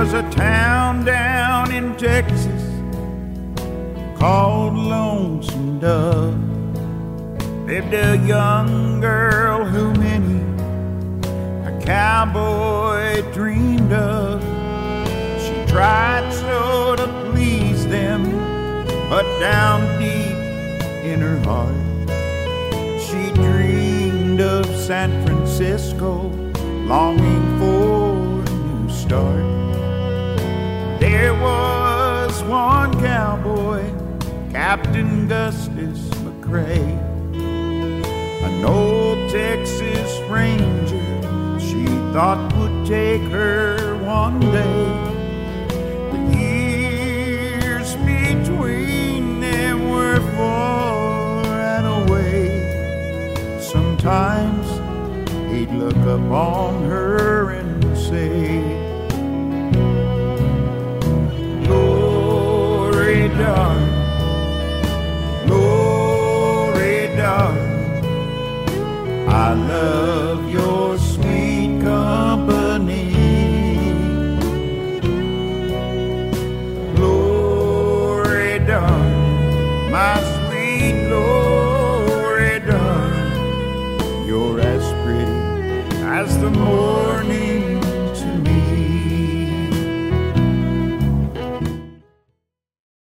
was a town down in Texas called Lonesome Dove. Lived a young girl who many a cowboy dreamed of. She tried so to please them, but down deep in her heart she dreamed of San Francisco, longing for a new start. There was one cowboy, Captain Gustus McCrae, an old Texas Ranger she thought would take her one day. The years between them were far and away. Sometimes he'd look upon her and say, Glory, darling, glory, darling, I love your sweet company. Glory, darling, my sweet glory, darling, you're as pretty as the morning